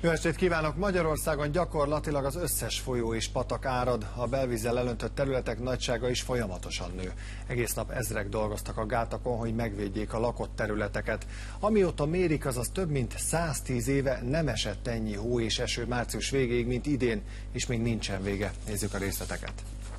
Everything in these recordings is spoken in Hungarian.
Jó estét kívánok! Magyarországon gyakorlatilag az összes folyó és patak árad, a belvízzel elöntött területek nagysága is folyamatosan nő. Egész nap ezrek dolgoztak a gátakon, hogy megvédjék a lakott területeket. Amióta mérik, azaz több mint 110 éve nem esett ennyi hó és eső március végéig, mint idén, és még nincsen vége. Nézzük a részleteket.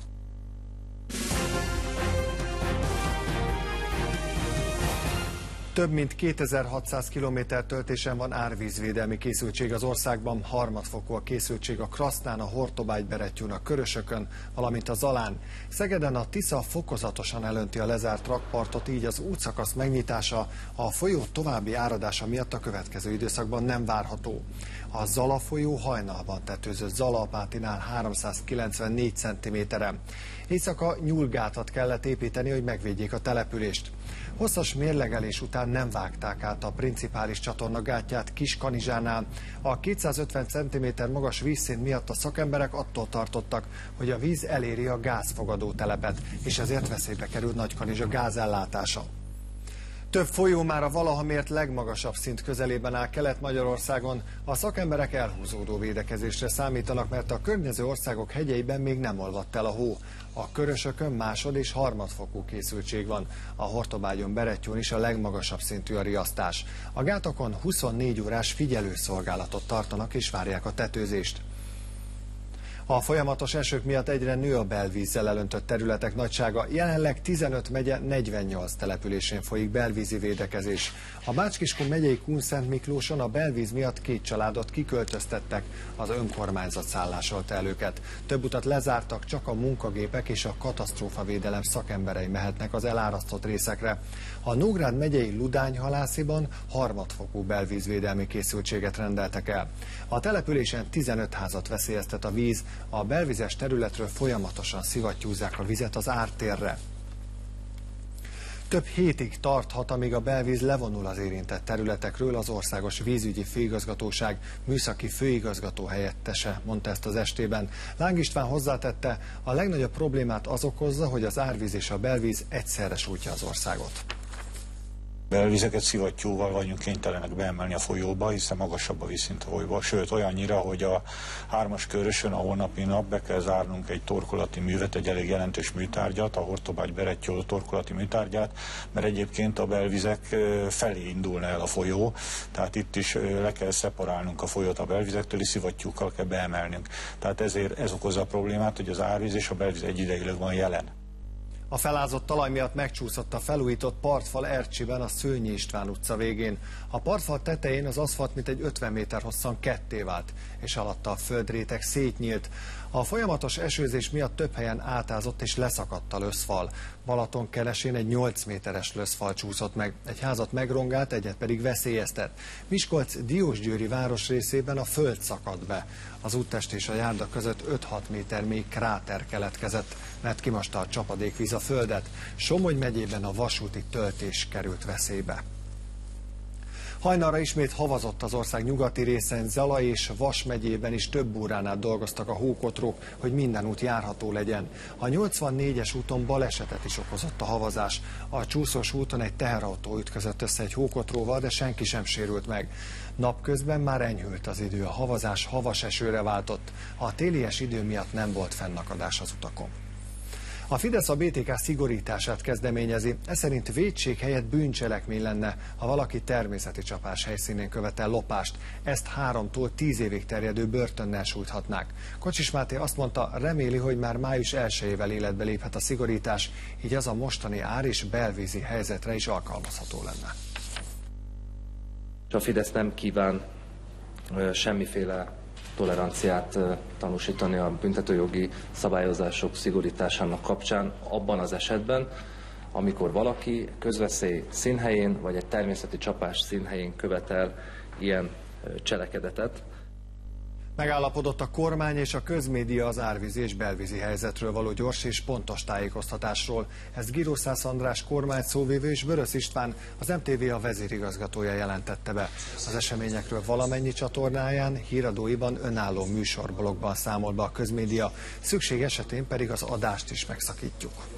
Több mint 2600 kilométer töltésen van árvízvédelmi készültség az országban, harmadfokú a készültség a Krasznán, a Hortobágy-Berettyón, a Körösökön, valamint a Zalán. Szegeden a Tisza fokozatosan elönti a lezárt rakpartot, így az útszakasz megnyitása a folyó további áradása miatt a következő időszakban nem várható. A Zala folyó hajnalban tetőzött Zala-Apátinál 394 cm-en. Éjszaka nyúlgátat kellett építeni, hogy megvédjék a települést. Hosszas mérlegelés után nem vágták át a principális csatorna gátját Kiskanizsánál. A 250 cm magas vízszint miatt a szakemberek attól tartottak, hogy a víz eléri a gázfogadó telepet, és ezért veszélybe került Nagykanizsa gázellátása. Több folyó már a valaha mért legmagasabb szint közelében áll Kelet-Magyarországon. A szakemberek elhúzódó védekezésre számítanak, mert a környező országok hegyeiben még nem olvadt el a hó. A Körösökön másod- és harmadfokú készültség van. A Hortobágyon, Berettyón is a legmagasabb szintű a riasztás. A gátokon 24 órás figyelőszolgálatot tartanak és várják a tetőzést. A folyamatos esők miatt egyre nő a belvízzel elöntött területek nagysága. Jelenleg 15 megye 48 településén folyik belvízi védekezés. A Bács-Kiskun megyei Kunszentmiklóson a belvíz miatt 2 családot kiköltöztettek, az önkormányzat szállásolta el őket. Több utat lezártak, csak a munkagépek és a katasztrófavédelem szakemberei mehetnek az elárasztott részekre. A Nógrád megyei Ludányhalásziban harmadfokú belvízvédelmi készültséget rendeltek el. A településen 15 házat veszélyeztet a víz, a belvizes területről folyamatosan szivattyúzzák a vizet az ártérre. Több hétig tarthat, amíg a belvíz levonul az érintett területekről, az Országos Vízügyi Főigazgatóság műszaki főigazgató helyettese mondta ezt az estében. Láng István hozzátette, a legnagyobb problémát az okozza, hogy az árvíz és a belvíz egyszerre sújtja az országot. Belvizeket szivattyúval vagyunk kénytelenek beemelni a folyóba, hiszen magasabb a vízszint a folyóba, sőt olyannyira, hogy a 3-as Körösön a holnapi nap be kell zárnunk egy torkolati művet, egy elég jelentős műtárgyat, a Hortobágy-Berettyó torkolati műtárgyát, mert egyébként a belvizek felé indulna el a folyó, tehát itt is le kell szeparálnunk a folyót a belvizektől, és szivattyúkkal kell beemelnünk. Tehát ezért ez okozza a problémát, hogy az árvíz és a belvíz egyidejileg van jelen. A felázott talaj miatt megcsúszott a felújított partfal Ercsiben, a Szőnyi István utca végén. A partfal tetején az aszfalt mintegy 50 méter hosszan ketté vált, és alatta a földréteg szétnyílt. A folyamatos esőzés miatt több helyen átázott és leszakadt a löszfal. Balatonkeresén egy 8 méteres löszfal csúszott meg, egy házat megrongált, egyet pedig veszélyeztet. Miskolc Diósgyőri városrészében a föld szakadt be. Az úttest és a járda között 5-6 méter mély kráter keletkezett, mert kimosta a csapadékvíz a földet. Somogy megyében a vasúti töltés került veszélybe. Hajnalra ismét havazott az ország nyugati részen, Zala és Vas megyében is több órán át dolgoztak a hókotrók, hogy minden út járható legyen. A 84-es úton balesetet is okozott a havazás. A csúszós úton egy teherautó ütközött össze egy hókotróval, de senki sem sérült meg. Napközben már enyhült az idő, a havazás havas esőre váltott. A télies idő miatt nem volt fennakadás az utakon. A Fidesz a BTK szigorítását kezdeményezi, ez szerint vétség helyett bűncselekmény lenne, ha valaki természeti csapás helyszínén követel lopást. Ezt 3-tól 10 évig terjedő börtönnel sújthatnák. Kocsis Máté azt mondta, reméli, hogy már május 1-ével életbe léphet a szigorítás, így az a mostani ár- és belvízi helyzetre is alkalmazható lenne. A Fidesz nem kíván semmiféle toleranciát tanúsítani a büntetőjogi szabályozások szigorításának kapcsán abban az esetben, amikor valaki közveszély színhelyén vagy egy természeti csapás színhelyén követel ilyen cselekedetet. Megállapodott a kormány és a közmédia az árvízi és belvízi helyzetről való gyors és pontos tájékoztatásról. Ezt Girószász András kormányszóvivő és Börös István, az MTV a vezérigazgatója jelentette be. Az eseményekről valamennyi csatornáján, híradóiban önálló műsorblogban számol be a közmédia, szükség esetén pedig az adást is megszakítjuk.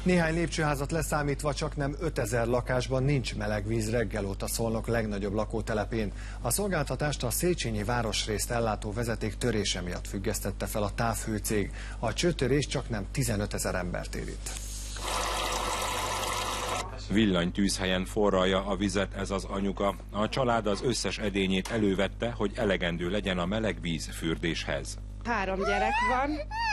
Néhány lépcsőházat leszámítva csaknem 5000 lakásban nincs meleg víz reggel óta Szolnok legnagyobb lakótelepén. A szolgáltatást a Széchenyi városrészt ellátó vezeték törése miatt függesztette fel a távhőcég. A csőtörés csaknem 15 000 embert érint. Villanytűzhelyen forralja a vizet ez az anyuka. A család az összes edényét elővette, hogy elegendő legyen a meleg víz fürdéshez. 3 gyerek van,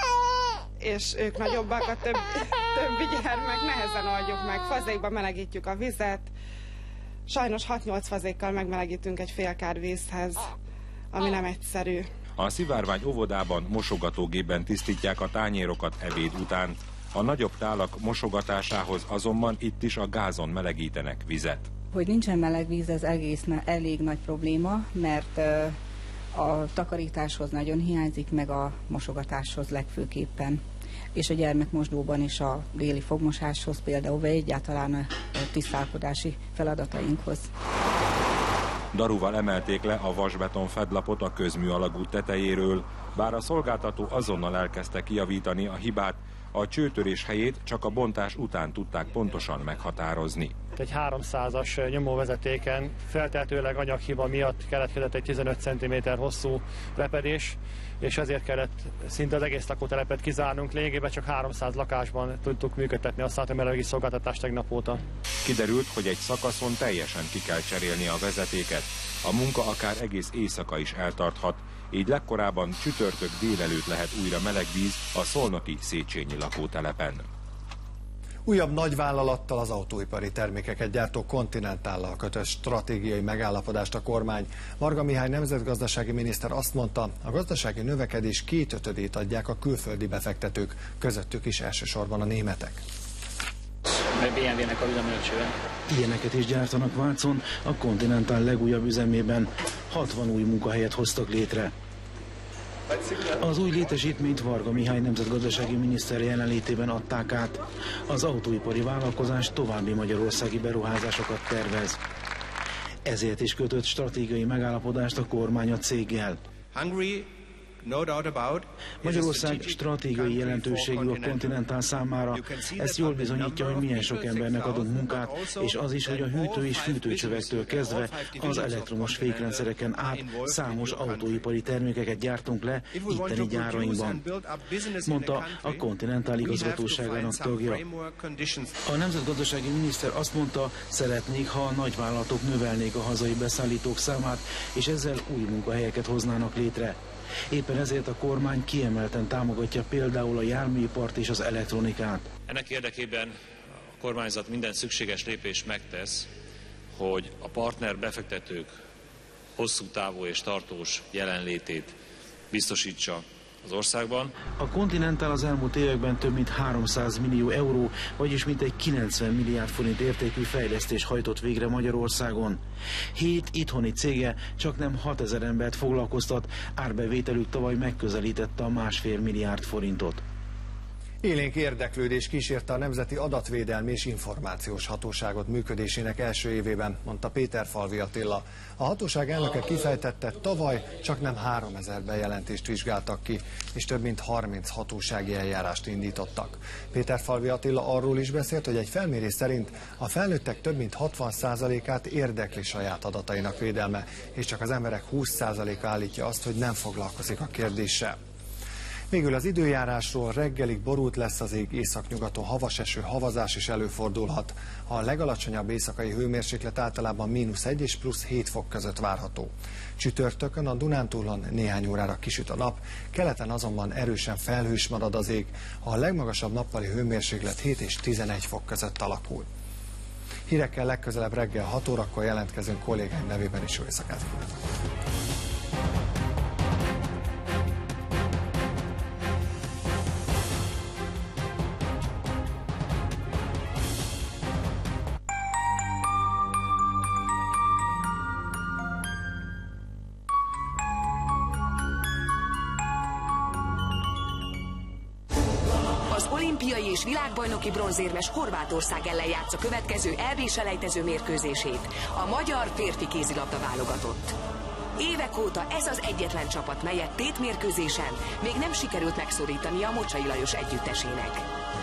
és ők nagyobbak, a többi gyermek, nehezen oldjuk meg. Fazékban melegítjük a vizet. Sajnos 6-8 fazékkal megmelegítünk egy fél kár vízhez, ami nem egyszerű. A Szivárvány óvodában mosogatógépben tisztítják a tányérokat ebéd után. A nagyobb tálak mosogatásához azonban itt is a gázon melegítenek vizet. Hogy nincsen meleg víz, ez elég nagy probléma, mert a takarításhoz nagyon hiányzik, meg a mosogatáshoz legfőképpen. És a gyermekmosdóban is a déli fogmosáshoz például, vagy egyáltalán a tisztálkodási feladatainkhoz. Daruval emelték le a vasbeton fedlapot a közműalagút tetejéről, bár a szolgáltató azonnal elkezdte kijavítani a hibát, a csőtörés helyét csak a bontás után tudták pontosan meghatározni. Egy 300-as nyomóvezetéken feltehetőleg anyaghiba miatt keletkezett egy 15 cm hosszú repedés, és ezért kellett szinte az egész lakótelepet kizárnunk. Lényegében csak 300 lakásban tudtuk működtetni a atomenergia szolgáltatást tegnap óta. Kiderült, hogy egy szakaszon teljesen ki kell cserélni a vezetéket. A munka akár egész éjszaka is eltarthat, így legkorábban csütörtök délelőtt lehet újra meleg víz a szolnoki Széchenyi lakótelepen. Újabb nagyvállalattal, az autóipari termékeket gyártó Continentállal kötött stratégiai megállapodást a kormány. Varga Mihály nemzetgazdasági miniszter azt mondta, a gazdasági növekedés 2/5-ét adják a külföldi befektetők, közöttük is elsősorban a németek. BMW-nek a üzemölcsőben. Ilyeneket is gyártanak Vácon, a Continental legújabb üzemében. 60 új munkahelyet hoztak létre. Az új létesítményt Varga Mihály nemzetgazdasági miniszter jelenlétében adták át. Az autóipari vállalkozás további magyarországi beruházásokat tervez. Ezért is kötött stratégiai megállapodást a kormány a céggel. Magyarország stratégiai jelentőségű a Continental számára. Ez jól bizonyítja, hogy milyen sok embernek adunk munkát, és az is, hogy a hűtő és fűtőcsövektől kezdve az elektromos fékrendszereken át számos autóipari termékeket gyártunk le itteni gyárainkban, mondta a Continental igazgatóságának tagja. A nemzetgazdasági miniszter azt mondta, szeretnék, ha a nagyvállalatok növelnék a hazai beszállítók számát, és ezzel új munkahelyeket hoznának létre. Éppen ezért a kormány kiemelten támogatja például a járműipart és az elektronikát. Ennek érdekében a kormányzat minden szükséges lépést megtesz, hogy a partner befektetők hosszú távú és tartós jelenlétét biztosítsa az országban. A Continental az elmúlt években több mint 300 millió euró, vagyis mintegy 90 milliárd forint értékű fejlesztés hajtott végre Magyarországon. 7 itthoni cége csaknem 6000 embert foglalkoztat, árbevételük tavaly megközelítette a 1,5 milliárd forintot. Élénk érdeklődés kísérte a Nemzeti Adatvédelmi és Információs Hatóságot működésének első évében, mondta Péterfalvi Attila. A hatóság elnöke kifejtette, tavaly csaknem 3000 bejelentést vizsgáltak ki, és több mint 30 hatósági eljárást indítottak. Péterfalvi Attila arról is beszélt, hogy egy felmérés szerint a felnőttek több mint 60%-át érdekli saját adatainak védelme, és csak az emberek 20%-a állítja azt, hogy nem foglalkozik a kérdéssel. Végül az időjárásról: reggelig borult lesz az ég, északnyugaton havas eső, havazás is előfordulhat. A legalacsonyabb éjszakai hőmérséklet általában -1 és +7 fok között várható. Csütörtökön a Dunántúlon néhány órára kisüt a nap, keleten azonban erősen felhős marad az ég, a legmagasabb nappali hőmérséklet 7 és 11 fok között alakul. Hírekkel legközelebb reggel 6 órakor jelentkezünk, kollégáim nevében is jó éjszakát kívánok. Olimpiai és világbajnoki bronzérmes Horvátország ellen játsz a következő EB-selejtező mérkőzését a magyar férfi kézilabda válogatott. Évek óta ez az egyetlen csapat, melyet tétmérkőzésen még nem sikerült megszorítani a Mocsai Lajos együttesének.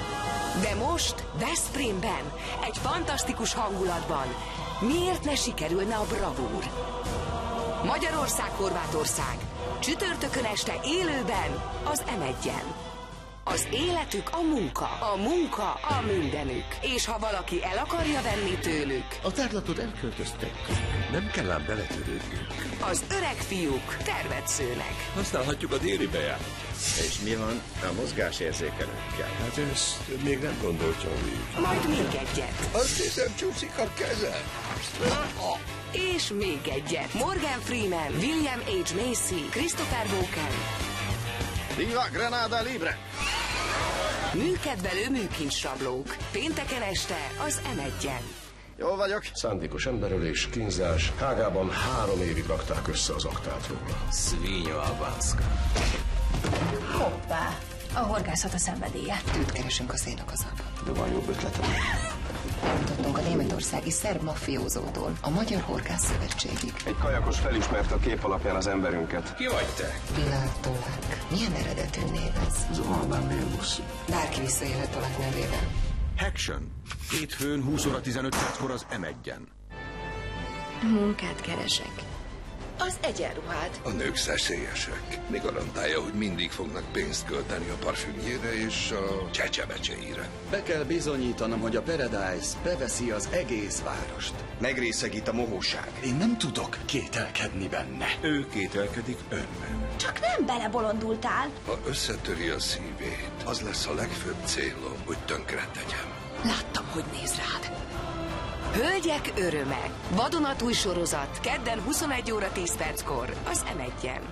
De most Veszprémben, egy fantasztikus hangulatban miért ne sikerülne a bravúr? Magyarország-Horvátország, csütörtökön este élőben az M1-en. Az életük a munka a mindenük. És ha valaki el akarja venni tőlük... A tárlatot elköltöztek. Nem kell ám beletörődnünk. Az öreg fiúk tervet szőnek. Használhatjuk a déli bejárat. És mi van a mozgásérzékelőkkel? Hát ezt még nem gondoltam így. Majd még egyet. Azt hiszem, csúszik a kezem. És még egyet. Morgan Freeman, William H. Macy, Christopher Walken. Viva Granada Libre! Műkedvelő műkincsrablók. Pénteken este az M1-en. Jól vagyok. Szándékos emberölés, kínzás. Hágában 3 évig rakták össze az aktát róla. Svinyo Albanska. Hoppá, a horgászat a szenvedélye. Tűt keresünk a szénakazalban. De van jobb ötletem. Tudtunk a németországi szerb maffiózótól a Magyar Horgász Szövetségig. Egy kajakos felismerte a kép alapján az emberünket. Ki vagy te? Világ Tolák. Milyen eredetű név ez? Zorbán Mélbusz. Bárki visszaélhet Tolák nevében. Action. Hétfőn 20 óra 15 perckor az M1-en. Munkát keresek. Az egyenruhád. A nők szeszélyesek. Mi garantálja, hogy mindig fognak pénzt költeni a parfümjére és a csecsebecseire? Be kell bizonyítanom, hogy a Paradise beveszi az egész várost. Megrészegít a mohóság. Én nem tudok kételkedni benne. Ő kételkedik önben. Csak nem belebolondultál. Ha összetöri a szívét, az lesz a legfőbb célom, hogy tönkre tegyem. Láttam, hogy néz rád. Hölgyek öröme. Vadonatúj sorozat. Kedden 21 óra 10 perckor az M1-en.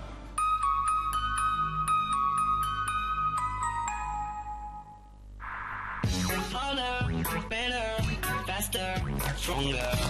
Harder, better, faster, stronger.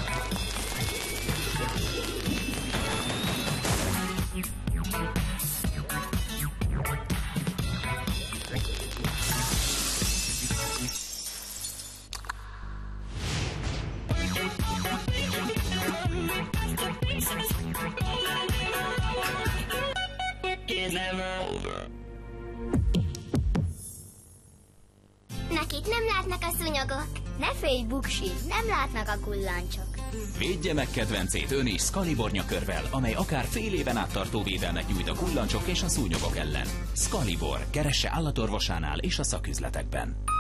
Nekik nem látnak a szúnyogok. Ne félj, Buksi, nem látnak a kullancsok. Védje meg kedvencét ön is Scalibor nyakörvel, amely akár fél éven át tartó védelmet nyújt a kullancsok és a szúnyogok ellen. Scalibor, keresse állatorvosánál és a szaküzletekben.